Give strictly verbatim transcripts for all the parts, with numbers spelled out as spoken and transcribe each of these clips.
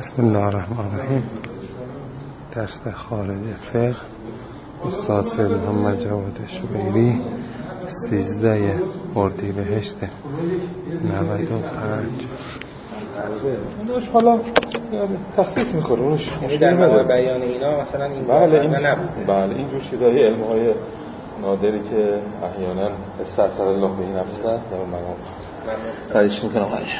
بسم الله الرحمن الرحیم. درس خارج فقه استاد سید محمد جواد شبیری، سیزده اردیبهشت نود و پنج. اونش حالا تخصیص میخوره، اونش یعنی در مورد بیان اینا مثلا این بله این نبود. بله اینجور چیزای علم‌های نادری که احیانا استرسل الله به نفسه در اون مقام خواهش میکنم. خواهش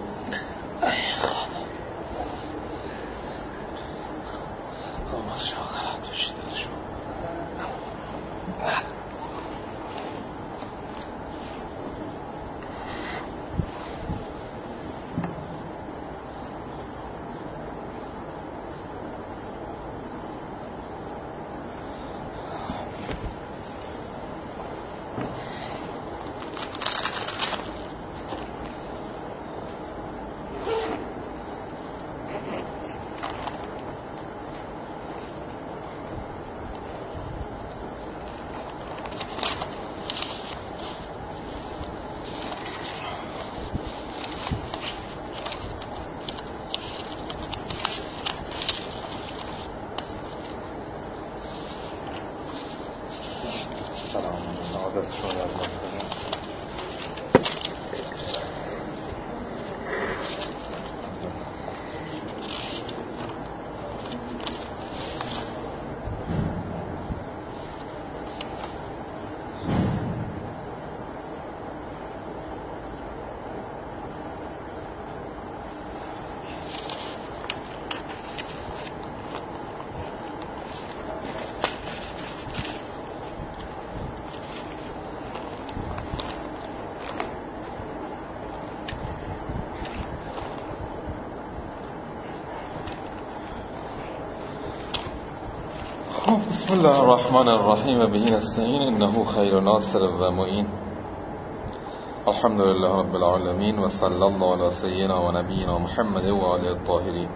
بسم الله الرحمن الرحیم و به نستعین انه خیر ناصر و معین. الحمد لله رب العالمین و صلی الله علی سیدنا و نبینا محمد و آله الطاهرین.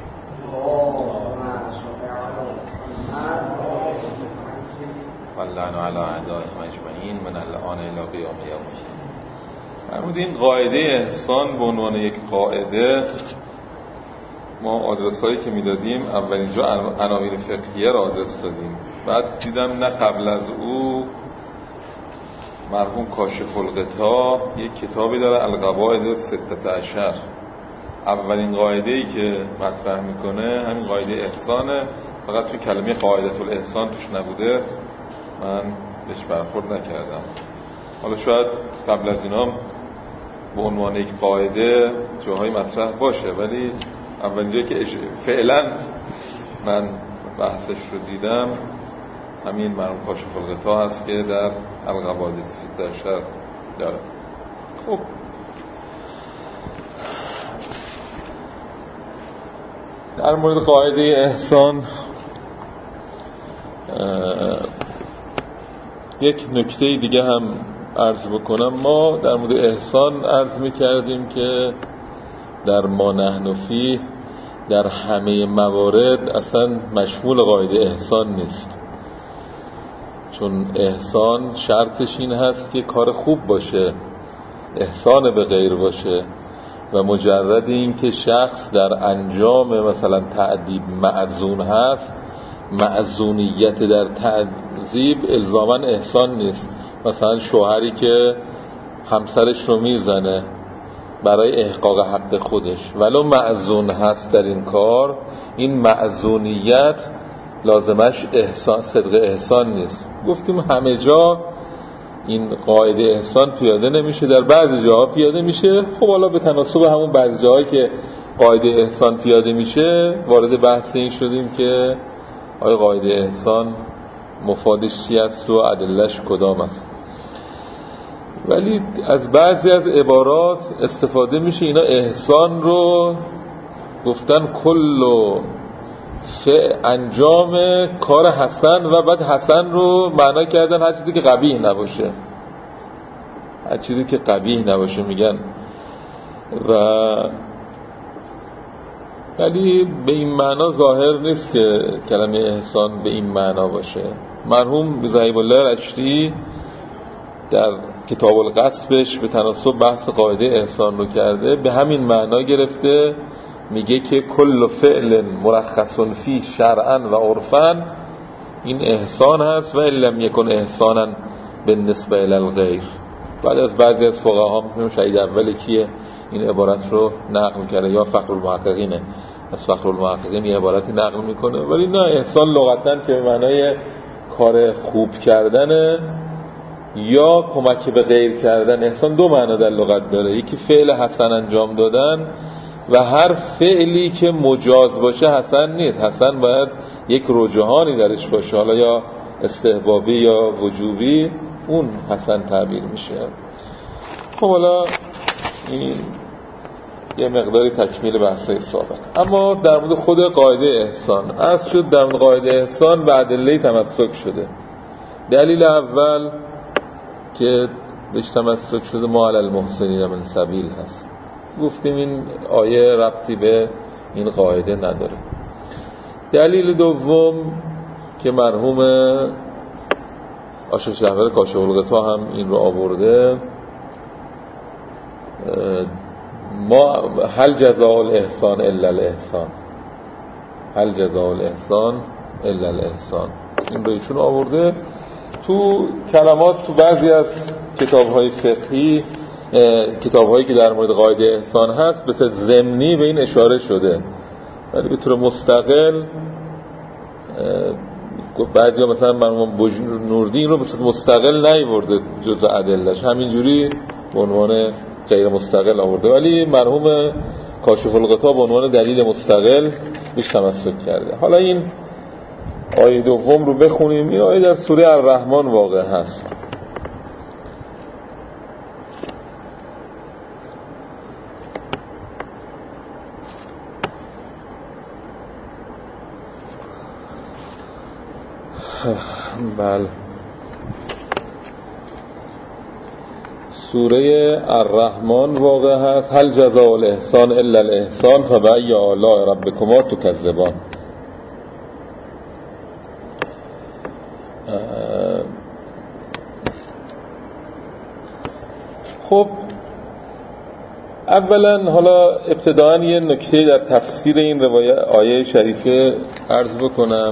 واللعن علی اعدائهم اجمعین من الان الی قیام یوم الدین. فرمود این قاعده احسان به عنوان یک قاعده ما آدرسایی که میدادیم اولین جا عناوین فقهیه را آدرس دادیم، بعد دیدم نه قبل از او مرحوم کاشف الغطا یک کتابی داره القواعد ستة عشر. اولین قاعده‌ای که مطرح میکنه همین قاعده احسانه، فقط توی کلمه قاعدة الاحسان توش نبوده، من بهش برخورد نکردم. حالا شاید قبل از اینام به عنوان یک قاعده جاهای مطرح باشه، ولی اولین جایی که فعلا من بحثش رو دیدم همین مرحوم کاشف الغطا هست که در القواعد ستة عشر داره. خب در مورد قاعده احسان یک نکته دیگه هم عرض بکنم. ما در مورد احسان عرض می‌کردیم که در ما نحن فیه در همه موارد اصلا مشمول قاعده احسان نیست، چون احسان شرطش این هست که کار خوب باشه، احسان به غیر باشه، و مجرد این که شخص در انجام مثلا تعذیب معذون هست، معذونیت در تعذیب الزاماً احسان نیست. مثلا شوهری که همسرش رو میزنه برای احقاق حق خودش ولو معذون هست در این کار، این معذونیت لازمش احسان صدق احسان نیست. گفتیم همه جا این قاعده احسان پیاده نمیشه، در بعضی جاها پیاده میشه. خب حالا به تناسب همون بعضی جاهایی که قاعده احسان پیاده میشه وارد بحث این شدیم که آیا قاعده احسان مفادش چی است و ادله‌اش کدام است. ولی از بعضی از عبارات استفاده میشه اینا احسان رو گفتن کل انجام کار حسن، و بعد حسن رو معنا کردن هر چیزی که قبیح نباشه، هر چیزی که قبیح نباشه میگن. و ولی به این معنا ظاهر نیست که کلمه احسان به این معنا باشه. مرحوم ذهیب الله رشدی در کتاب القصبش به تناسب بحث قاعده احسان رو کرده، به همین معنا گرفته میگه که کل فعل مرخص فی شرعا و عرفا، این احسان هست و لم یکن احسانا بالنسبه الی الغیر. بعد از بعضی از فقها میگن شهید اول کیه این عبارت رو نقل کرده، یا فخر المحققینه، از فخر المحققین یه عبارتی نقل میکنه. ولی نه، احسان لغتاً که به معنای کار خوب کردنه یا کمک به غیر کردن. احسان دو معنا در لغت داره، یکی فعل حسن انجام دادن و هر فعلی که مجاز باشه حسن نیست، حسن باید یک رجحانی درش باشه، حالا یا استحبابی یا وجوبی، اون حسن تعبیر میشه. خب حالا این یه مقداری تکمیل بحثای سابق. اما در مورد خود قاعده احسان عرض شد، در مورد قاعده احسان به ادله تمسک شده. دلیل اول که بهش تمسک شده ما علی المحسنین من سبیل هست. گفتیم این آیه ربطی به این قاعده نداره. دلیل دوم که مرحوم آشش رهبر کاشف الغطا هم این رو آورده، ما هل جزاء الاحسان الا الاحسان، هل جزاء الاحسان الا الاحسان، این رو ایشون آورده. تو کلمات تو بعضی از کتاب‌های فقهی، کتاب‌هایی که در مورد قاعده احسان هست، به صورت ضمنی به این اشاره شده، ولی به طور مستقل بعضیا مثلا مرحوم نوردی این رو به صورت مستقل نیورده جزء ادله‌اش، همینجوری به عنوان غیر مستقل آورده، ولی مرحوم کاشف الغطا به عنوان دلیل مستقل بهش تمسک کرده. حالا این آیه دوم رو بخونیم. این آیه در سوره الرحمن واقع هست. بله، سوره الرحمن واقع هست. هل جزاء الاحسان الا الاحسان فبأی آلاء ربکما تکذبان. خب اولا حالا ابتداءً یه نکته در تفسیر این روایت آیه شریفه عرض بکنم.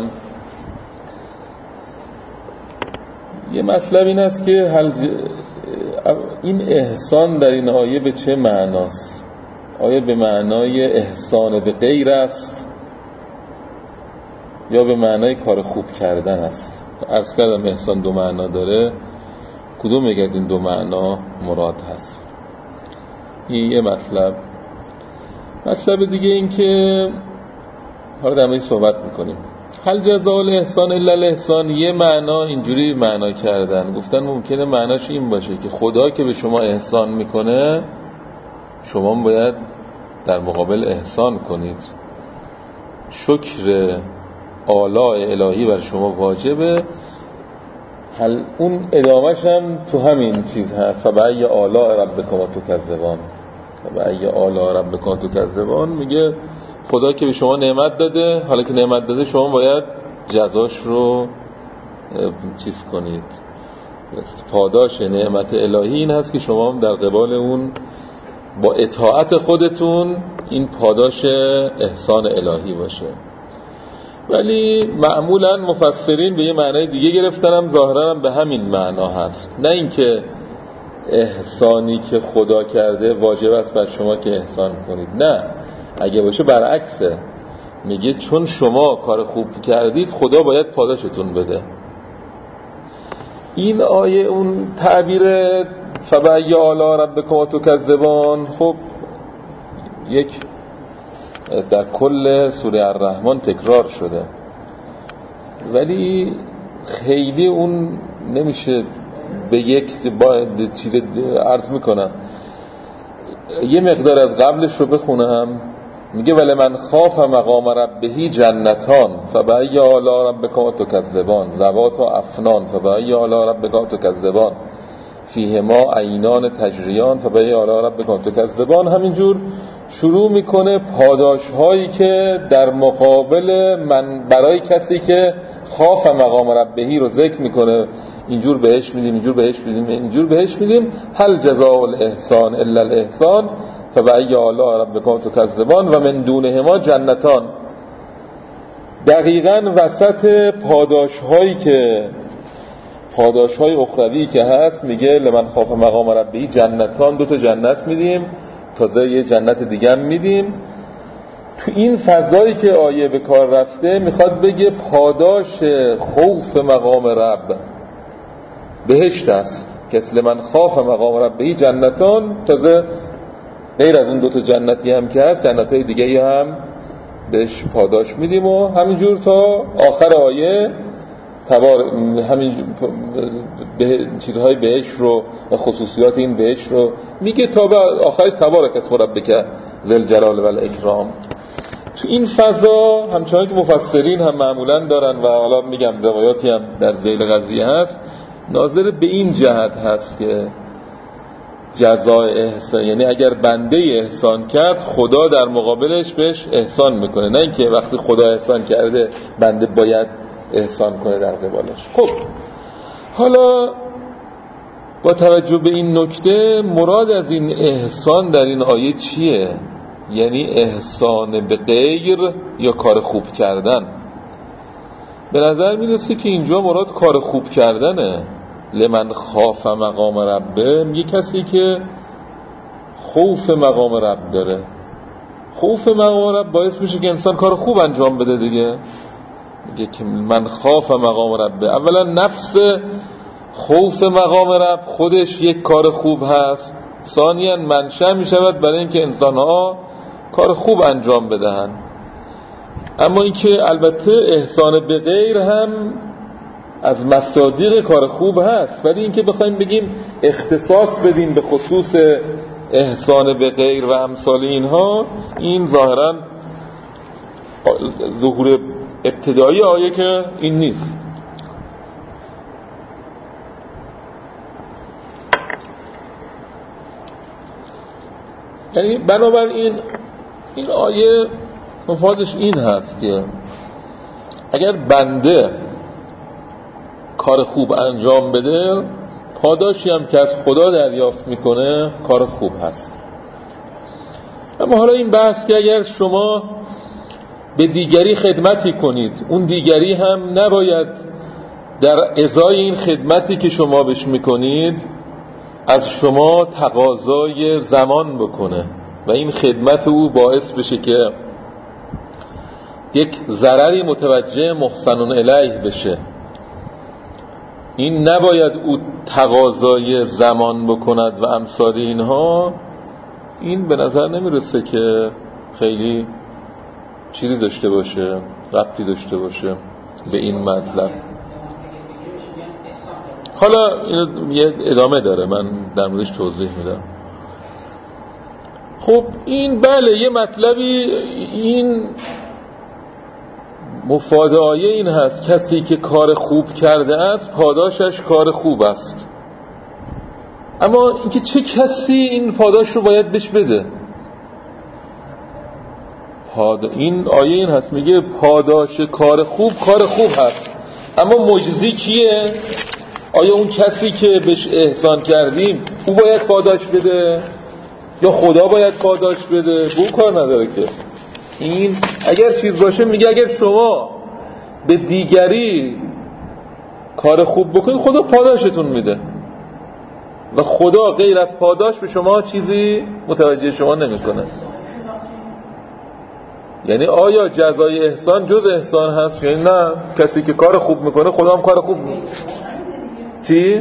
یه مطلب این است که هل ج... این احسان در این آیه به چه معناست؟ آیا به معنای احسان به غیر است یا به معنای کار خوب کردن است؟ عرض کردم احسان دو معنا داره، کدوم یک از این دو معنا مراد هست؟ این یه مطلب. مطلب دیگه این که حالا در موردش صحبت میکنیم. هل جزاء الاحسان الا الاحسان، یه معنا اینجوری معنا کردن، گفتن ممکنه معناش این باشه که خدا که به شما احسان میکنه شما باید در مقابل احسان کنید، شکر آلاء الهی بر شما واجبه. هل اون ادامهش هم تو همین چیز هست، فبأی آلاء ربکما تکذبان، فبأی آلاء ربکما تکذبان، میگه خدا که به شما نعمت داده، حالا که نعمت داده شما باید جزاش رو چیز کنید. پاداش نعمت الهی این هست که شما هم در قبال اون با اطاعت خودتون این پاداش احسان الهی باشه. ولی معمولا مفسرین به یه معنای دیگه گرفتنم، ظاهرا هم به همین معنا هست، نه اینکه احسانی که خدا کرده واجب است بر شما که احسان کنید، نه، اگه باشه برعکسه، میگه چون شما کار خوب کردید خدا باید پاداشتون بده. این آیه اون تعبیر فبأی آلاء ربکما تکذبان خب یک در کل سوره الرحمن تکرار شده، ولی خیلی اون نمیشه به یک چیز عرض میکنم. یه مقدار از قبلش رو بخونم. میگه ولمن خاف مقام ربه جنتان فبأی آلاء ربکما تکذبان ذوات افنان فبأی آلاء ربکما تکذبان فیهما عینان تجریان فبأی آلاء ربکما تکذبان. همینجور شروع میکنه پاداش هایی که در مقابل من برای کسی که خاف مقام ربهی رو ذکر میکنه، اینجور بهش میدیم، اینجور بهش میدیم، اینجور بهش میدیم. هل جزاء الاحسان الا الاحسان فبأی آلاء ربکما تکذبان و من دونهما جنتان. دقیقاً وسط پاداش هایی که پاداش های اخروی که هست میگه لمن خاف مقام ربه جنتان، دو تا جنت میدیم، تازه یه جنت دیگه هم میدیم. تو این فضایی که آیه به کار رفته میخواد بگه پاداش خوف مقام رب بهشت است که لمن خاف مقام ربه جنتان، تازه غیر از اون دو تا جنتی هم که هست جنتای دیگه هم بهش پاداش میدیم و همینجور تا آخر آیه تبار همین به چیزهای بهش رو و خصوصیات این بهش رو میگه تا به آخرش تبارک اسم ربک ذل جلال و الاکرام. تو این فضا همچنان که مفسرین هم معمولا دارن و حالا میگم روایاتی هم در ذیل قضیه هست، ناظر به این جهت هست که جزای احسان، یعنی اگر بنده احسان کرد خدا در مقابلش بهش احسان میکنه، نه اینکه وقتی خدا احسان کرده بنده باید احسان کنه در قبالش. خب حالا با توجه به این نکته مراد از این احسان در این آیه چیه؟ یعنی احسان به غیر یا کار خوب کردن؟ به نظر میرسه که اینجا مراد کار خوب کردنه. لمن خاف مقام ربه میگه کسی که خوف مقام رب داره. خوف مقام رب باعث میشه که انسان کار خوب انجام بده دیگه. میگه که من خاف مقام ربه، اولا نفس خوف مقام رب خودش یک کار خوب هست، ثانیاً منشأ میشود برای اینکه انسان‌ها کار خوب انجام بدهن. اما اینکه البته احسان به غیر هم از مصادیق کار خوب هست، ولی اینکه بخوایم بگیم اختصاص بدیم به خصوص احسان به غیر و امثال اینها، این ظاهراً ظهور ابتدایی آیه که این نیست. یعنی بنابراین این آیه مفادش این هست که اگر بنده کار خوب انجام بده پاداشی هم که از خدا دریافت میکنه کار خوب هست. اما حالا این بحث که اگر شما به دیگری خدمتی کنید، اون دیگری هم نباید در ازای این خدمتی که شما بهش میکنید از شما تقاضای زمان بکنه و این خدمت او باعث بشه که یک ضرری متوجه محسنون الیه بشه. این نباید او تقاضای زمان بکند و امثال اینها. این به نظر نمیرسه که خیلی چیزی داشته باشه، ربطی داشته باشه به این مطلب. حالا اینو یه ادامه داره، من در موردش توضیح میدم. خب این بله یه مطلبی این مفاد آیه این هست کسی که کار خوب کرده است پاداشش کار خوب است. اما اینکه چه کسی این پاداش رو باید بهش بده؟ پاد... این آیه این هست میگه پاداش کار خوب کار خوب هست، اما مجزی کیه؟ آیا اون کسی که بهش احسان کردیم او باید پاداش بده یا خدا باید پاداش بده؟ بو کار نداره که. این اگر چیز باشه میگه اگر شما به دیگری کار خوب بکنید خدا پاداشتون میده و خدا غیر از پاداش به شما چیزی متوجه شما نمیکنه. یعنی آیا جزای احسان جز احسان هست؟ یعنی نه، کسی که کار خوب میکنه خدا هم کار خوب میکنه. چی؟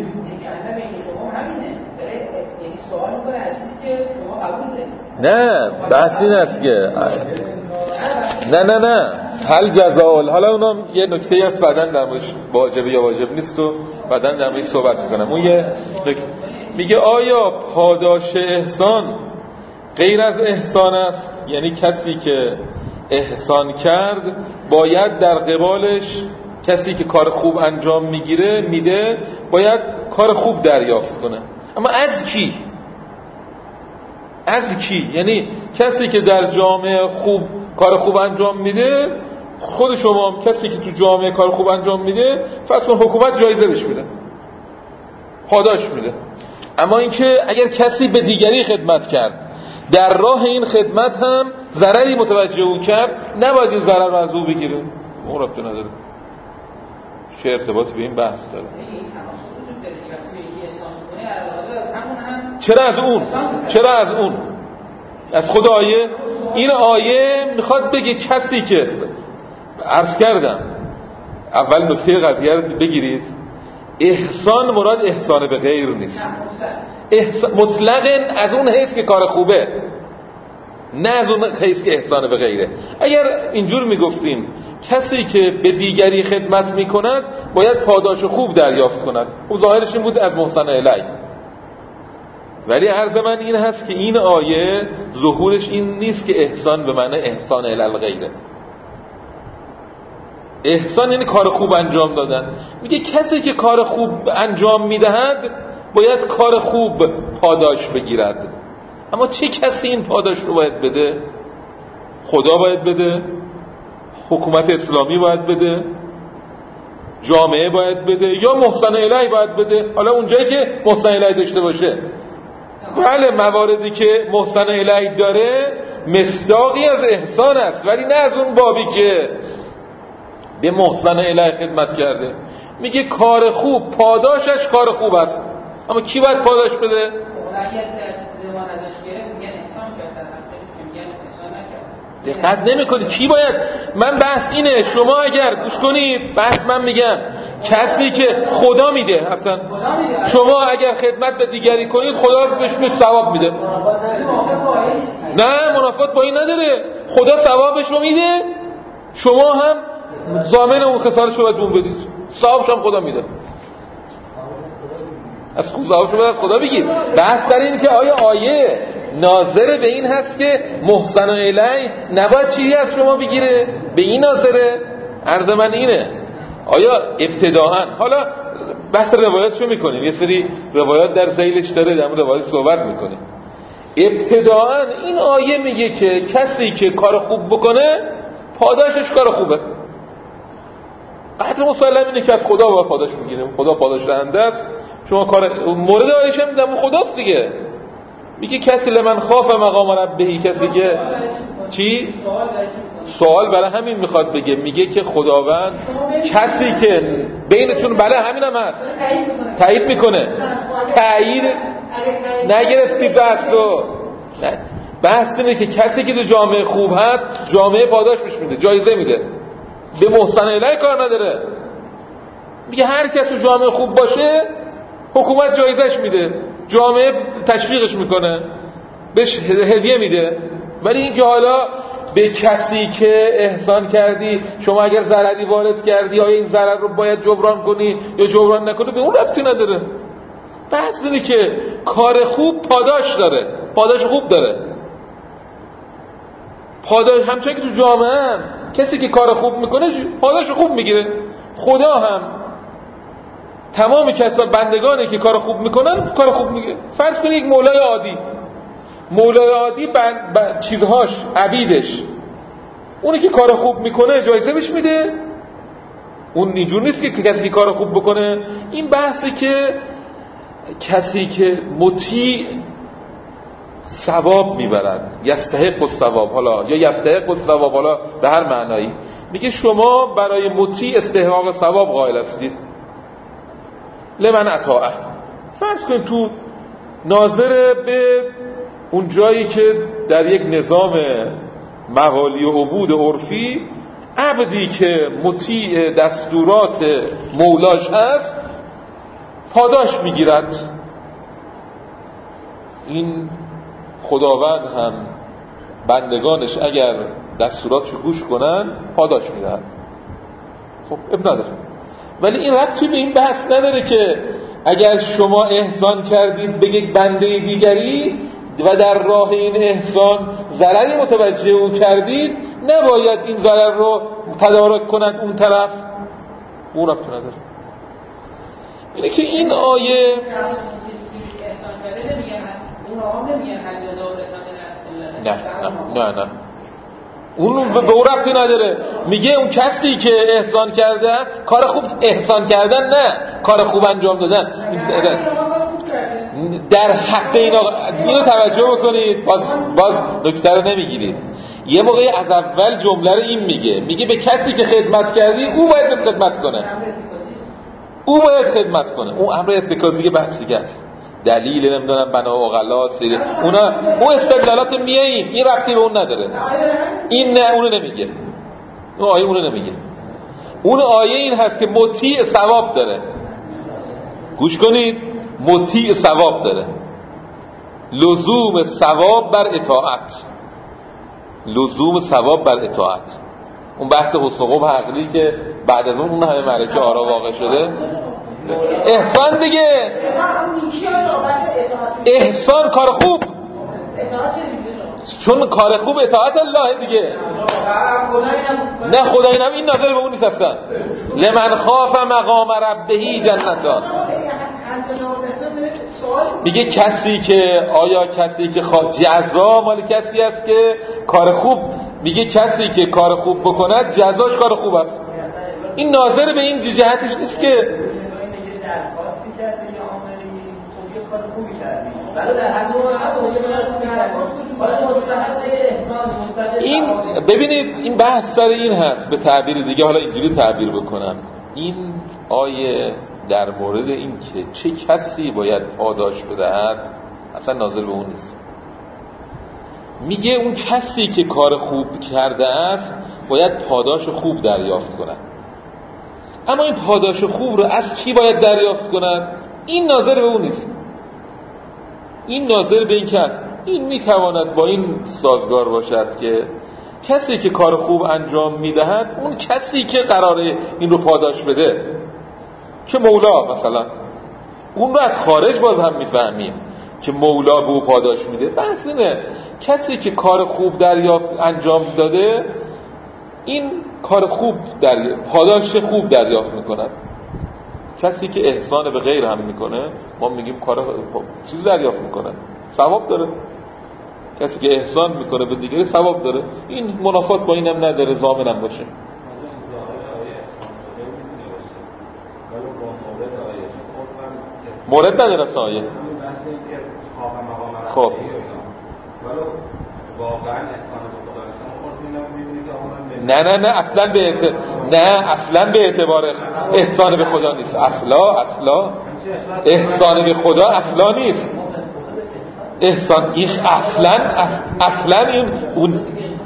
نه بحث این است که نه نه نه هل جزاء، حالا اونم یه نکته‌ای است بعدن در موردش واجب یا واجب نیست و بعدن در موردش صحبت میکنم. اون یه میگه آیا پاداش احسان غیر از احسان است؟ یعنی کسی که احسان کرد باید در قبالش کسی که کار خوب انجام میگیره میده باید کار خوب دریافت کنه. اما از کی؟ از کی؟ یعنی کسی که در جامعه خوب کار خوب انجام میده، خود شما هم کسی که تو جامعه کار خوب انجام میده فرض کن حکومت جایزه بهش میده، پاداش میده. اما اینکه اگر کسی به دیگری خدمت کرد، در راه این خدمت هم ضرری متوجه او کرد، نباید این ضرر رو از او بگیره. اون رابطه نداره. چه ارتباطی به این بحث داره؟ چرا از اون؟ چرا از اون؟ از خود آیه؟ این آیه میخواد بگه کسی که عرض کردم اول نکته قضیه رو بگیرید، احسان مراد احسان به غیر نیست. احسان مطلقاً از اون حیث که کار خوبه، نه از اون حیث که احسان به غیره. اگر اینجور میگفتیم کسی که به دیگری خدمت میکند باید پاداش خوب دریافت کند، اون ظاهرش این بود از محسن الی. ولی عرض من این هست که این آیه ظهورش این نیست که احسان به معنی احسان الی الغیره. احسان یعنی کار خوب انجام دادن. میگه کسی که کار خوب انجام میدهد باید کار خوب پاداش بگیرد. اما چه کسی این پاداش رو باید بده؟ خدا باید بده؟ حکومت اسلامی باید بده؟ جامعه باید بده؟ یا محسن الی باید بده؟ حالا اونجایی که محسن الی داشته باشه. بله مواردی که محسن الی داره مصداقی از احسان است، ولی نه از اون بابی که به محسن الی خدمت کرده. میگه کار خوب پاداشش کار خوب است، اما کی باید پاداش بده؟ دقت نمی‌کنی کی باید؟ من بحث اینه، شما اگر گوش کنید بحث من میگم کسی که خدا میده، اصلا شما اگر خدمت به دیگری کنید خدا بهش بهش ثواب میده. نه منافات با این نداره، خدا ثوابش رو میده، شما هم ضامن اون خسارتش رو باید بون بدید، ثوابش هم خدا میده. از خود ثوابش رو باید از خدا بگید. بحث سر اینه که آیا آیه ناظر به این هست که محسن الی نباید چیزی از شما بگیره؟ به این ناظره؟ عرض من اینه آیا ابتداعا، حالا بحث روایاتشو میکنیم، یه سری روایات در ذیلش داره، در مورد روایات صحبت میکنیم. ابتداعا این آیه میگه که کسی که کار خوب بکنه پاداشش کار خوبه. قدر مسلم اینه که از خدا باید پاداش بگیریم، خدا پاداش دهنده است. شما کار مورد آیش هم دم خداست دیگه. میگه کسی لمن خاف مقام ربهی، کسی که چی؟ سوال برای همین میخواد بگه، میگه که خداوند کسی که بینتون بله همین هم هست تایید میکنه. تایید نگرفتی بحث رو. بحث اینه که کسی که تو جامعه خوب هست جامعه پاداش بهش میده، جایزه میده، به محسن الی کار نداره. میگه هر کس تو جامعه خوب باشه حکومت جایزش میده، جامعه تشویقش میکنه، بهش هدیه میده. ولی اینکه حالا به کسی که احسان کردی شما اگر ضرری وارد کردی آیا این ضرر رو باید جبران کنی یا جبران نکنی، به اون ربطی نداره. بحث اینه که کار خوب پاداش داره، پاداش خوب داره. پاداش همچنین که تو جامعه هم کسی که کار خوب میکنه پاداش خوب میگیره. خدا هم تمام کسا بندگانی که کار خوب میکنن کار خوب میگیره. فرض کنید یک مولای عادی، مولای عادی بند بند چیزهاش عبیدش، اونی که کار خوب میکنه جایزه بهش میده. اون اینجور نیست که کسی کار خوب بکنه. این بحثی که کسی که مطیع ثواب میبرد، یستحق الثواب، حالا یا یستحق الثواب، حالا به هر معنایی، میگه شما برای مطیع استحقاق ثواب قائل هستید. لمن اطاعه، فرض کنید تو ناظر به اون جایی که در یک نظام مقالی و عبود عرفی عبدی که مطیع دستورات مولاش هست پاداش میگیرد. این خداوند هم بندگانش اگر دستوراتشو گوش کنن پاداش میدهد. خب اب نداره. ولی این ربطی به این بحث نداره که اگر شما احسان کردید به یک بنده دیگری و در راه این احسان ضرری متوجه او کردید نباید این ضرر رو تدارک کند اون طرف. اون ربطی نداره. اینه که این آیه نه نه نه نه اون به اون ربطی نداره. میگه اون کسی که احسان کرده کار خوب احسان کردن، نه کار خوب انجام دادن. در حق این آقا اینو توجه بکنید، باز باز نکته رو نمیگیرید. یه موقعی از اول جمله رو این میگه میگه به کسی که خدمت کردی او باید خدمت کنه، او باید خدمت کنه. اون امر ارتکازی که بحث دیگه است، دلیل نمیدونم بنا و غلات سری اونا اون استدلالات میاییم، این ربطی به اون نداره. این نه اونو نمیگه، اون آیه اونو نمیگه. اون آیه این هست که مطیع ثواب داره. گوش کنید، مطیع ثواب داره. لزوم ثواب بر اطاعت، لزوم ثواب بر اطاعت. اون بحث حسقوب عقلی که بعد از اون اون همه معرکه آرا واقع شده. احسان دیگه، احسان کار خوب، چون کار خوب اطاعت الله دیگه. نه خدایی نم این نظر به اون نیست اصلا. لمن خاف مقام ربه جنتان. میگه کسی که آیا کسی که خوا... جزا مال کسی است که کار خوب، میگه کسی که کار خوب بکند جزاش کار خوب است. این ناظر به این جهتش نیست که درخواستی کردی یا عاملی خوبی کار خوبی کردی ولی در هر دو مستحق این ببینید این بحث سر این هست. به تعبیر دیگه حالا اینجوری تعبیر بکنم، این آیه در مورد این که چه کسی باید پاداش بدهد اصلا ناظر به اون نیست. میگه اون کسی که کار خوب کرده است باید پاداش خوب دریافت کند. اما این پاداش خوب رو از کی باید دریافت کند؟ این ناظر به اون نیست. این ناظر به این کس این میتواند با این سازگار باشد که کسی که کار خوب انجام میدهد اون کسی که قراره این رو پاداش بده، که مولا مثلا، اون رو از خارج باز هم میفهمیم که مولا به او پاداش میده. بحث اینه کسی که کار خوب دریافت انجام داده این کار خوب در پاداش خوب دریافت میکند. کسی که احسان به غیر هم میکنه ما میگیم کار چیز دریافت میکنه، ثواب داره. کسی که احسان میکنه به دیگری ثواب داره. این منافات با اینم نداره، ضامنم باشه. مورد نداره اصلا آیه. خب نه نه نه اصلا به اعتبار نه اصلا به اعتبار احسان به خدا نیست. اصلا اصلا احسان به خدا اصلا نیست. احسان این اصلا اصلا این اون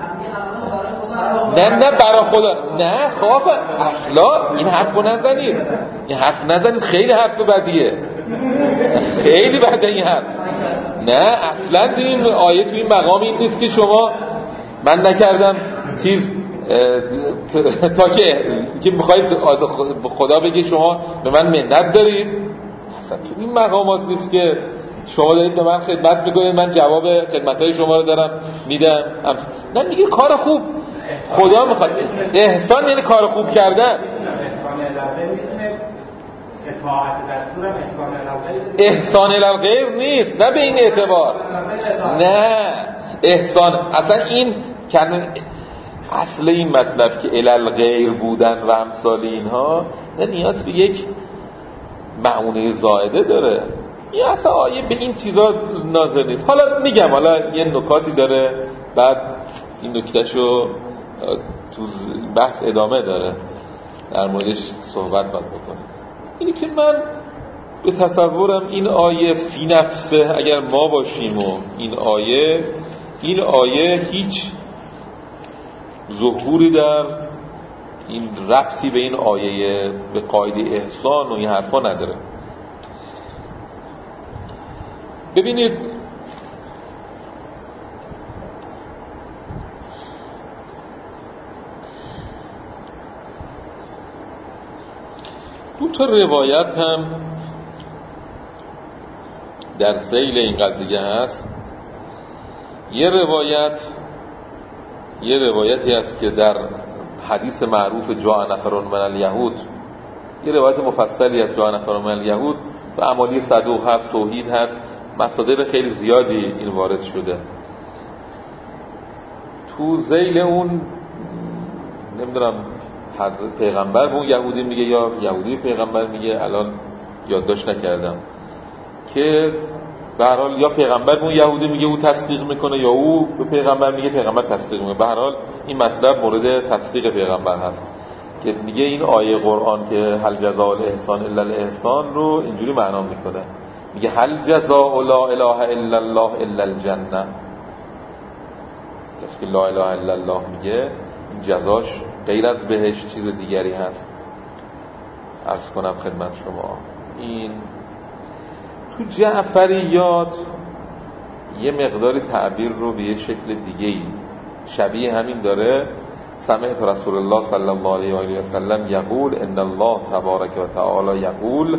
نه نه برای خدا نه خواب اصلا این حرف رو نزنید. این حرف نزنید، خیلی حرف بدیه، خیلی بده این حرف. نه اصلا این آیه تو این مقام این نیست که شما من نکردم چیز تا که که میخواید خدا بگه شما به من منت دارید. اصلا تو این مقامات نیست که شما دارید به من خدمت میکنید من جواب خدمتهای شما رو دارم میدم. نه میگه کار خوب خدا میخواد. احسان یعنی کار خوب کردن. احسان الالغیر نیست، نه به این اعتبار. نه احسان اصلا این کلمه اصل این مطلب که الالغیر بودن و امثال اینها نه نیاز به یک معونه زائده داره. این اصلا آیه به این چیزا ناظر نیست. حالا میگم حالا یه نکاتی داره بعد این نکتهشو تو بحث ادامه داره در موردش صحبت باید بکنیم. اینی که من به تصورم این آیه فی نفسه اگر ما باشیم و این آیه این آیه هیچ ظهوری در این ربطی به این آیه به قاعده احسان و این حرفا نداره. ببینید دو تا روایت هم در ذیل این قضیه هست. یه روایت یه روایتی هست که در حدیث معروف جاء نفر من الیهود، یه روایت مفصلی از جاء نفر من الیهود و اعمالی صدوق هست، توحید هست، مصادر خیلی زیادی این وارد شده. تو ذیل اون نمیدونم حضرت پیغمبر به اون یهودی میگه یا یهودی پیغمبر میگه، الان یادداشت نکردم، که به هر حال یا پیغمبر به اون یهودی میگه او تصدیق میکنه یا او به پیغمبر میگه پیغمبر تصدیق میکنه. به هر حال این مطلب مورد تصدیق پیغمبر هست که میگه این آیه قرآن که هل جزاء الاحسان الا الاحسان رو اینجوری معنا میکنه، میگه هل جزاء لا اله الا الله الا الجنه. کسی که لا اله الا الله میگه این جزاش غیر از بهشت چیز دیگری هست. عرض کنم خدمت شما این تو جعفریات یه مقداری تعبیر رو به یه شکل دیگه‌ای شبیه همین داره. سمعت رسول الله صلی الله علیه و آله و سلم یقول ان الله تبارک و تعالی یقول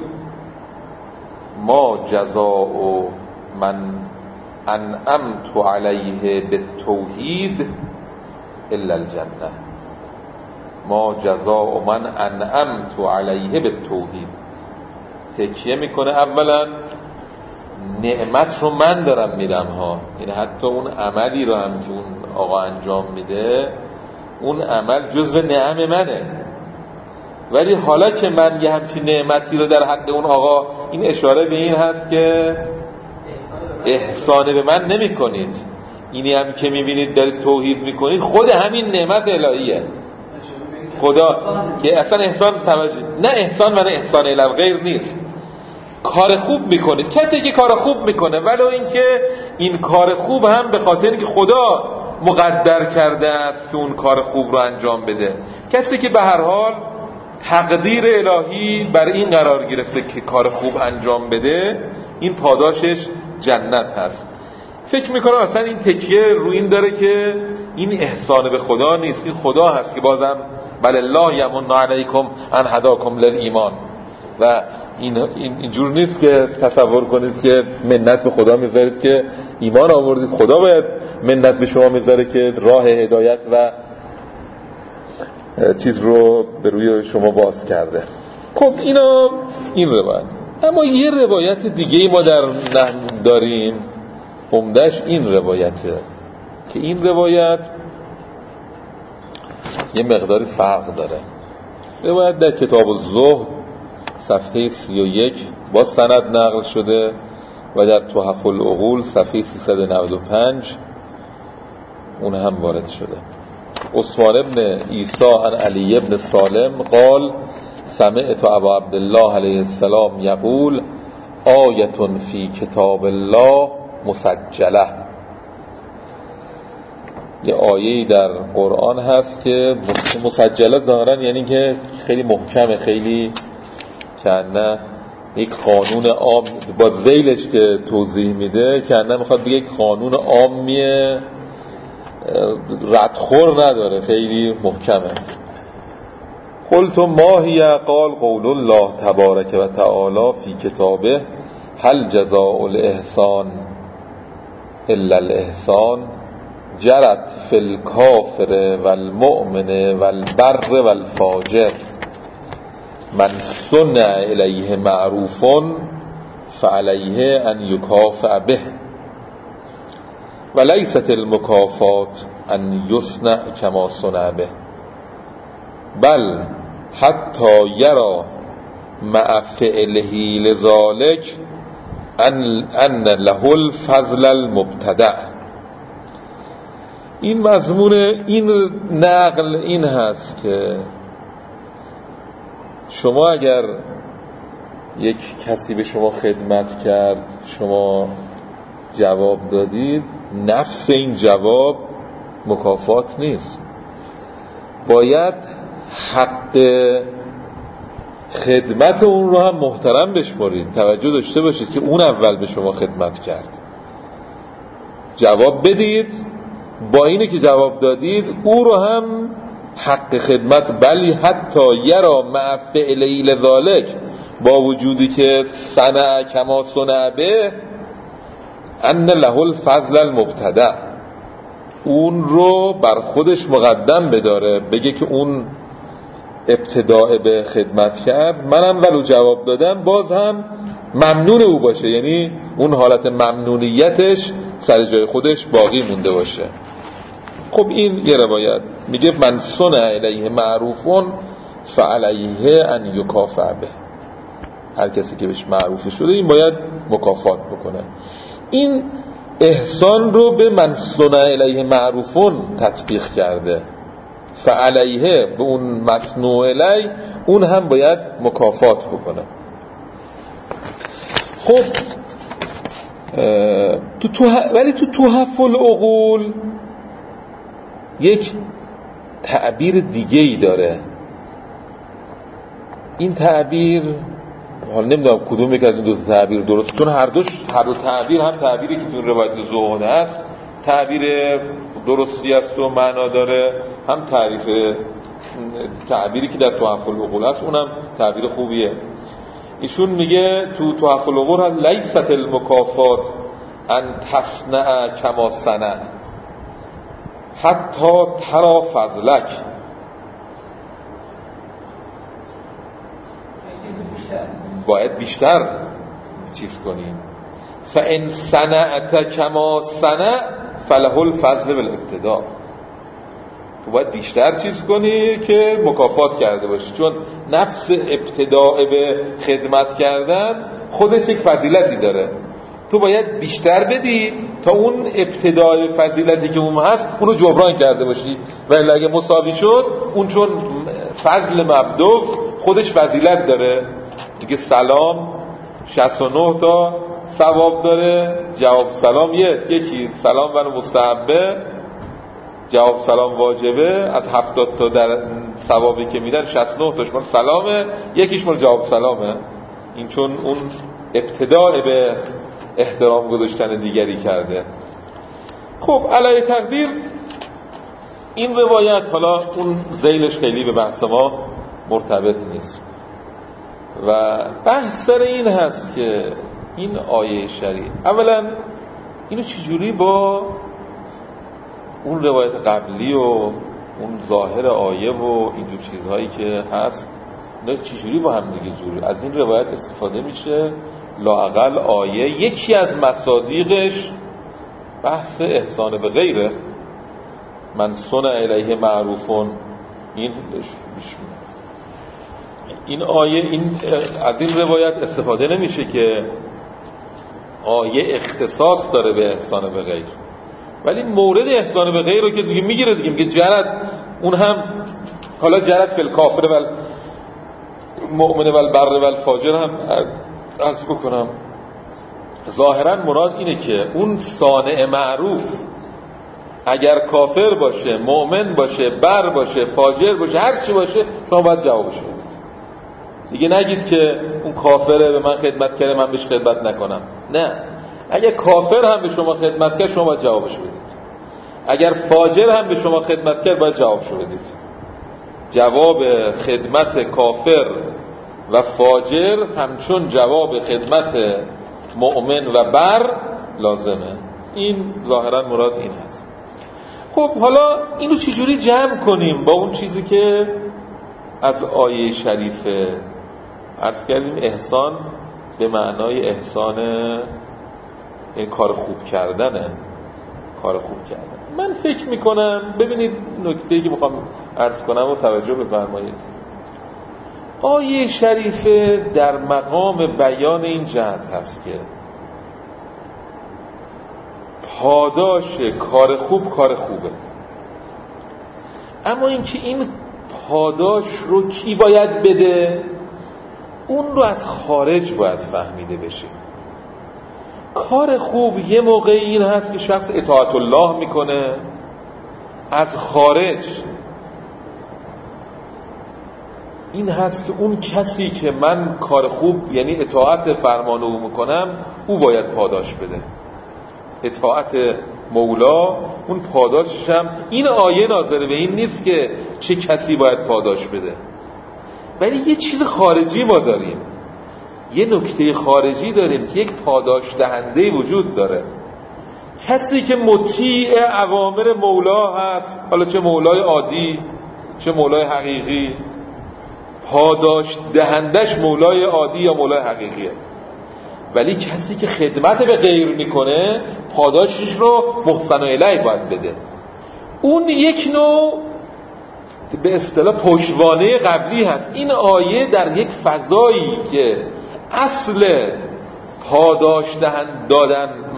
ما جزاء من انعمت علیه بالتوحید الا الجنه. ما جزاء من انعمت علیه بالتوحید. تکیه میکنه اولا نعمت رو من دارم میدم ها، یعنی حتی اون عملی رو هم که اون آقا انجام میده اون عمل جزو نعم منه، ولی حالا که من یه همچین نعمتی رو در حق اون آقا، این اشاره به این هست که احسان به من نمی کنید، اینی هم که میبینید دارید توحید میکنید خود همین نعمت الهیه. خدا که اصلا احسان توجه نه احسان و نه احسان الی الغیر نیست، کار خوب میکنید. کسی که کار خوب میکنه ولو اینکه این کار خوب هم به خاطر اینکه خدا مقدر کرده است که اون کار خوب رو انجام بده، کسی که به هر حال تقدیر الهی بر این قرار گرفته که کار خوب انجام بده، این پاداشش جنت هست. فکر میکنم اصلا این تکیه رو این داره که این احسان به خدا نیست، این خدا هست که بازم بل الله یمن علیکم ان هداکم للایمان. و این اینجور نیست که تصور کنید که منت به خدا میذارید که ایمان آوردید، خدا باید منت به شما میذاره که راه هدایت و چیز رو به روی شما باز کرده. خب اینا این روایت. اما یه روایت دیگه ای ما در نحن داریم، عمده‌اش این روایته که این روایت یه مقداری فرق داره. روایت در کتاب الزهد صفحه سی و یک با سند نقل شده و در تحف العقول صفحه سیصد و نود و پنج اون هم وارد شده. عثمان ابن عیسی عن علی ابن سالم قال سمعت ابا عبدالله علیه السلام یقول آیة فی کتاب الله مسجله. یه آیه‌ای در قرآن هست که مسجله ظاهرا یعنی که خیلی محکمه، خیلی کنه یک قانون عام، با ذیلش که توضیح میده کنه میخواد بگه یک قانون عامیه، ردخور نداره، خیلی محکمه. قلت ما هی؟ قال قول الله تبارک و تعالی فی کتابه هل جزاء الاحسان الا الاحسان جرت فی الکافر والمؤمن والبر والفاجر من صنع الیه معروف فعلیه ان یکافئ به ولیست المکافات ان یصنع کما صنع به بل حتی یرا مع فعله لذالک ان ان له الفضل المبتدع. این مضمون این نقل این هست که شما اگر یک کسی به شما خدمت کرد، شما جواب دادید، نفس این جواب مکافات نیست، باید حق خدمت اون رو هم محترم بشمارید. توجه داشته باشید که اون اول به شما خدمت کرد، جواب بدید، با اینه که جواب دادید او رو هم حق خدمت، بلی حتی یرا مع فعلی لذالک، با وجودی که صنع کما صنع به ان له الفضل المبتدع، اون رو بر خودش مقدم بداره، بگه که اون ابتداء به خدمت کرد، منم ولو جواب دادم باز هم ممنون او باشه، یعنی اون حالت ممنونیتش سر جای خودش باقی مونده باشه. خب این یه روایت میگه من صنع الیه معروفون فعلیه ان یکافئ به، هر کسی که بهش معروف شده این باید مکافات بکنه. این احسان رو به من صنع الیه معروفون تطبیق کرده، فعلیه به اون مصنوع الیه اون هم باید مکافات بکنه. خب تو تو ولی تو تحف العقول یک تعبیر دیگه ای داره. این تعبیر حالا نمیدونم کدوم یک از این دو تعبیر درست، چون هر دوش هر دو تعبیر هم تعبیری که تو روایت زهد هست تعبیر درستی است و معنا داره، هم تعریف تعبیری که در تحف العقول هست اونم تعبیر خوبیه. ایشون میگه تو تحف العقول هست لیست المکافات ان تصنع کما صنع حتی ترا فضلک. باید بیشتر چیز کنیم. فان صنعت کما صنع فله الفضل بالابتداء. تو باید بیشتر چیز کنی که مکافات کرده باشی، چون نفس ابتداء به خدمت کردن خودش یک فضیلتی داره. تو باید بیشتر بدی تا اون ابتدای فضیلتی که اون هست اونو جبران کرده باشی، ولی اگه مساوی شد اون چون فضل مبدوع خودش فضیلت داره دیگه. سلام شصت و نه تا ثواب داره، جواب سلام یک یکی سلام و مستحبه، جواب سلام واجبه. از هفتاد تا در ثوابی که میدن شصت و نه تاش مال سلامه، یکیش مال جواب سلامه. این چون اون ابتداء به احترام گذاشتن دیگری کرده. خب علی تقدیر این روایت حالا اون ذیلش خیلی به بحث ما مرتبط نیست و بحث سر این هست که این آیه شریف اولا اینو چجوری با اون روایت قبلی و اون ظاهر آیه و اینجور چیزهایی که هست اینا چجوری با هم دیگه جوری از این روایت استفاده میشه. لااقل آیه یکی از مصادیقش بحث احسان به غیره، من صنع الیه معروفون. این این آیه این از این روایت استفاده نمیشه که آیه اختصاص داره به احسان به غیر، ولی مورد احسان به غیر رو که دیگه میگیره دیگه، میگه جرد اون هم حالا جرد فی الکافر و المؤمن و البر و الفاجر هم عرض بکنم. ظاهرا مراد اینه که اون صانع معروف اگر کافر باشه، مؤمن باشه، بر باشه، فاجر باشه، هر چی باشه شما باید جوابش بدید. دیگه نگید که اون کافره به من خدمت کرده من بهش خدمت نکنم. نه، اگر کافر هم به شما خدمت کرد شما باید جوابش بدید. اگر فاجر هم به شما خدمت کرد باید جوابش بدید. جواب خدمت کافر و فاجر همچون جواب خدمت مؤمن و بر لازمه. این ظاهرا مراد این هست. خب حالا اینو چجوری جمع کنیم با اون چیزی که از آیه شریفه عرض کردیم؟ احسان به معنای احسان این کار خوب کردنه، کار خوب کردن. من فکر میکنم ببینید نکته‌ای که میخوام عرض کنم و توجه بفرمایید. آیه شریفه در مقام بیان این جهت هست که پاداش کار خوب کار خوبه، اما اینکه این پاداش رو کی باید بده اون رو از خارج باید فهمیده بشه. کار خوب یه موقع این هست که شخص اطاعت الله میکنه، از خارج این هست که اون کسی که من کار خوب یعنی اطاعت فرمان او میکنم او باید پاداش بده. اطاعت مولا اون پاداشش هم این آیه ناظره به این نیست که چه کسی باید پاداش بده، ولی یه چیز خارجی ما داریم، یه نکته خارجی داریم که یک پاداش دهنده وجود داره. کسی که مطیع اوامر مولا هست، حالا چه مولای عادی چه مولای حقیقی، پاداش دهندش مولای عادی یا مولای حقیقیه. ولی کسی که خدمت به غیر میکنه پاداشش رو محسن الیه باید بده. اون یک نوع به اصطلاح پشتوانه قبلی هست. این آیه در یک فضایی که اصل پاداش دهن دادن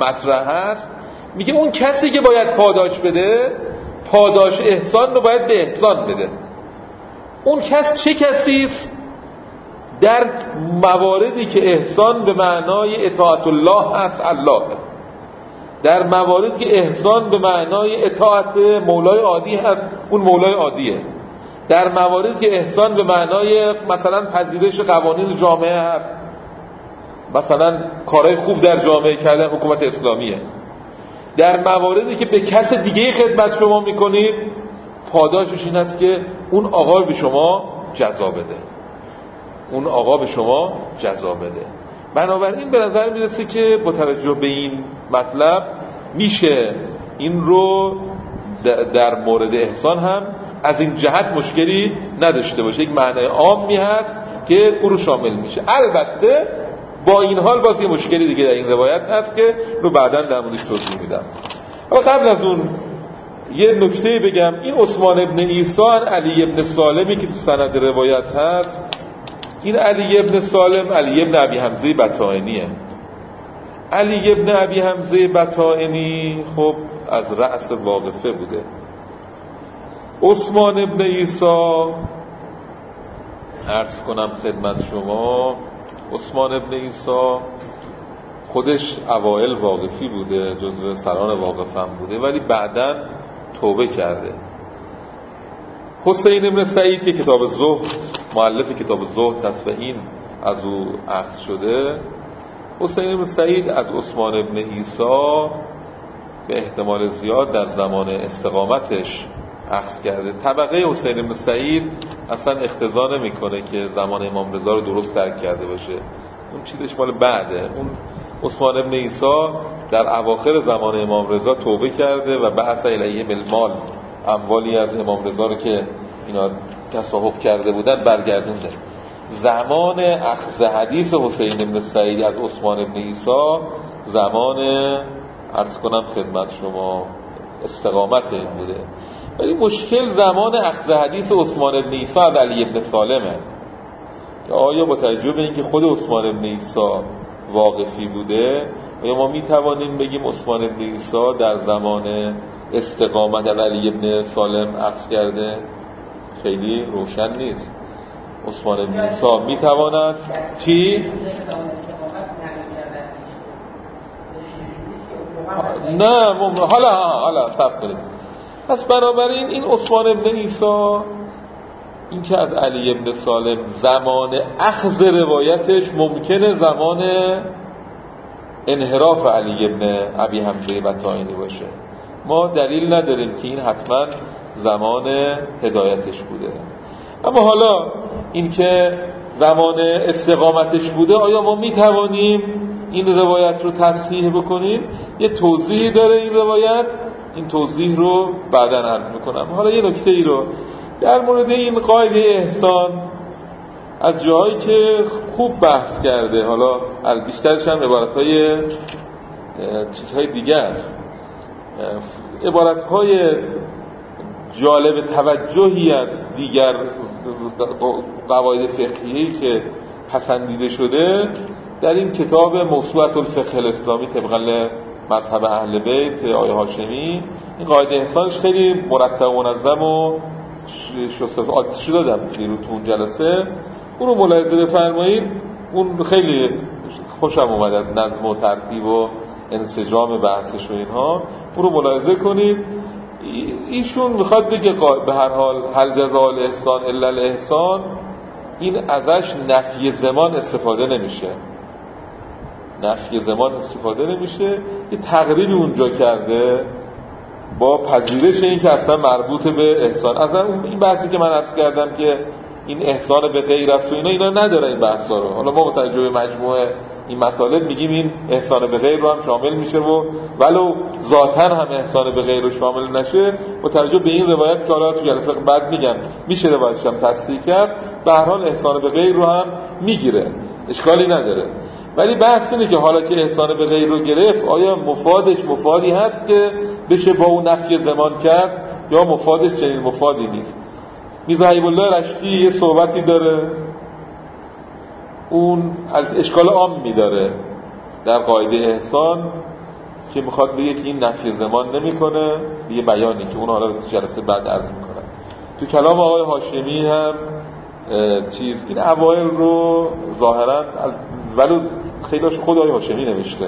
مطرح هست، میگه اون کسی که باید پاداش بده، پاداش احسان رو باید به احسان بده. اون کس چه کسی است؟ در مواردی که احسان به معنای اطاعت الله هست، الله. در مواردی که احسان به معنای اطاعت مولای عادی هست، اون مولای عادیه. در مواردی که احسان به معنای مثلا پذیرش قوانین جامعه هست، مثلا کارهای خوب در جامعه کردن حکومت اسلامیه. در مواردی که به کس دیگه خدمت شما میکنید، پاداشش این است که اون آقا به شما جزا بده، اون آقا به شما جزا بده. بنابراین به نظر میرسه که با توجه به این مطلب میشه این رو در مورد احسان هم از این جهت مشکلی نداشته باشه، یک معنی عامی هست که او رو شامل میشه. البته با این حال باز یه مشکلی دیگه در این روایت هست که رو بعداً در موردش توضیح میدم. اما قبل از اون یه نکته بگم. این عثمان ابن عیسی علی ابن سالمی که تو سند روایت هست، این علی ابن سالم علی ابن ابی حمزه بطائنیه. علی ابن ابی حمزه بطائنی خب از رأس واقفه بوده. عثمان ابن عیسی عرض کنم خدمت شما، عثمان ابن عیسی خودش اوائل واقفی بوده، جزو سران واقف هم بوده، ولی بعداً توبه کرده. حسین ابن سعید که کتاب زهد، مؤلف کتاب زهد هست و این از او اخذ شده، حسین ابن سعید از عثمان ابن عیسی به احتمال زیاد در زمان استقامتش اخذ کرده. طبقه حسین ابن سعید اصلا اقتضا نمیکنه که زمان امام رضا رو درست درک کرده باشه، اون چیزش مال بعده. اون عثمان ابن عیسی در اواخر زمان امام رضا توبه کرده و بعث الیه بالمال، اموالی از امام رضا رو که اینا تصاحب کرده بودن برگردونده. زمان اخذ حدیث حسین ابن سعید از عثمان ابن عیسی زمان عرض کنم خدمت شما استقامت این بوده، ولی مشکل زمان اخذ حدیث عثمان ابن عیسی از علی ابن سالمه که آیا با توجه به اینکه خود عثمان ابن عیسی واقفی بوده، آیا ما میتوانیم بگیم عثمان ابن عیسی در زمان استقامت از علی ابن سالم اخذ کرده؟ خیلی روشن نیست. عثمان ابن عیسی میتواند چی؟ نه مم... حالا حالا صبر کنید. پس بنابراین این عثمان ابن عیسی این که از علی ابن سالم زمان اخذ روایتش ممکنه زمان انحراف علی ابن ابی حمزه بطائنی باشه، ما دلیل نداریم که این حتما زمان هدایتش بوده. اما حالا این که زمان استقامتش بوده، آیا ما میتوانیم این روایت رو تصحیح بکنیم؟ یه توضیحی داره این روایت، این توضیح رو بعداً عرض میکنم. حالا یه نکته ای رو در مورد این قاعده احسان از جایی که خوب بحث کرده، حالا بیشترش هم عبارتهای چیزهای دیگه است، عبارتهای جالب توجهی از دیگر قواعد فقهیه‌ای که پسندیده شده در این کتاب موسوعة الفقه الاسلامی طبق مذهب اهل بیت آیه هاشمی. این قاعده احسانش خیلی مرتب و منظم و آتیشی دادم دیرو تو اون جلسه، اون رو ملاحظه بفرمایید. اون خیلی خوشم اومد از نظم و ترتیب و انسجام بحثش و اینها، اون رو ملاحظه کنید. ایشون میخواد بگه به هر حال هل جزاء الاحسان الا الاحسان، این ازش نفی زمان استفاده نمیشه، نفی زمان استفاده نمیشه. یه تقریبی اونجا کرده با پذیرش این که اصلا مربوط به احسان، اصلا این بحثی که من عرض کردم که این احسان به غیر است و اینا اینا نداره این بحثا رو. حالا ما متوجه به مجموعه این مطالب میگیم این احسان به غیر رو هم شامل میشه و ولو ذاتاً هم احسان به غیر رو شامل نشه، متوجه به این روایت که حالا تو جلسه بعد میگم میشه روایتش هم تصحیح کرد، به هر حال احسان به غیر رو هم میگیره، اشکالی نداره. ولی بحث اینه که حالا که احسان به غیر رو گرفت، آیا مفادش مفادی هست که بشه با اون نفی زمان کرد یا مفادش چنین مفادی نیست؟ میرزا حبیب الله رشتی یه صحبتی داره، اون اشکال عامی داره در قاعده احسان که میخواد بگه که این نفی زمان نمیکنه، یه بیانی که اون حالا جلسه بعد عرض میکنه. تو کلام آقای هاشمی هم چیز این اوایل رو ظاهرا ولو خیلیش خود آقای هاشمی نوشته،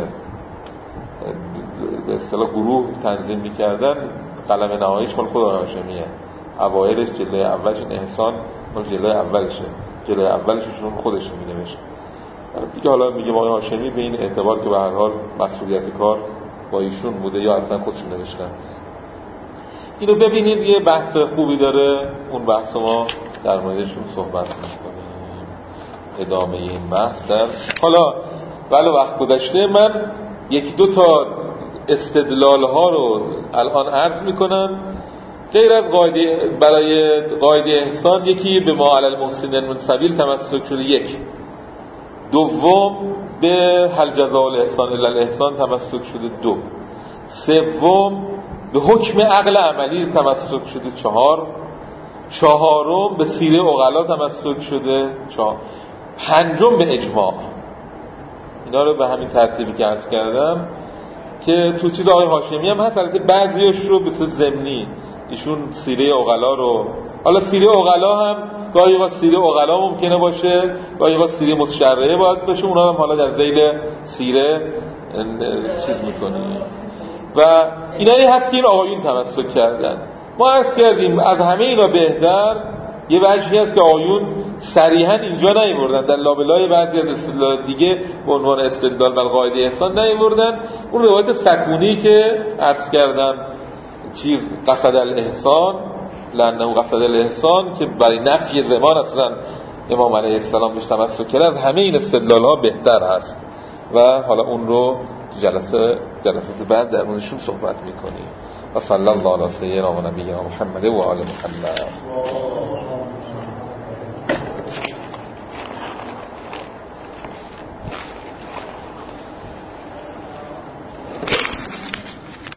به اصطلاح گروه تنظیم میکردن، قلم نهاییش مال خود آقای هاشمیه، اوایلش جلوی اولش احسان مال جلوی اولشه، جلوی اولش شون خودش مینوشت دیگه. حالا میگم آقای هاشمی به این اعتبار که به هر حال مسئولیت کار با ایشون بوده یا اصلا خودشون نوشتن. اینو ببینید، یه بحث خوبی داره، اون بحث ما در موردشون صحبت می‌کنیم. ادامه این بحث در حالا ولی وقت گذشته من یک دو تا استدلال ها رو الان عرض میکنم غیر از قاعده برای قاعده احسان. یکی به ما علی المحسنین من سبیل تمسک شده، یک. دوم به هل جزاء الاحسان الا الاحسان تمسک شده، دو. سوم به حکم عقل عملی تمسک شده، چهار. چهارم به سیره عقلا تمسک شده، چهار. پنجم به اجماع. اینا رو به همین ترتیبی که عرض کردم که تو چیز آقای هاشمی هم هست، البته بعضیاش رو به صورت ضمنی ایشون سیره عقلا رو، حالا سیره عقلا هم گاهی وقت سیره عقلا ممکنه باشه، گاهی وقت سیره متشرعه باید باشه، اونا هم حالا در ذیل سیره چیز میکنه و اینایی هست که این آقایون تمسک کردن. ما عرض کردیم از همه اینا بهتر یه وجهی هست که آقایون صریحا اینجا نیوردن، در لابلای بعضی از استدلال دیگه به عنوان استدلال بر قاعده احسان نیوردن. اون روایت سکونی که عرض کردم چیز قصد الاحسان لانه قصد الاحسان که برای نفی زمان اصلا امام علیه السلام بهش تمسک کرد، از همه این استدلال ها بهتر هست و حالا اون رو جلسه جلسات بعد در موردشون صحبت میکنیم. و صلی الله علی سیدنا و نبینا محمد و آل محمد.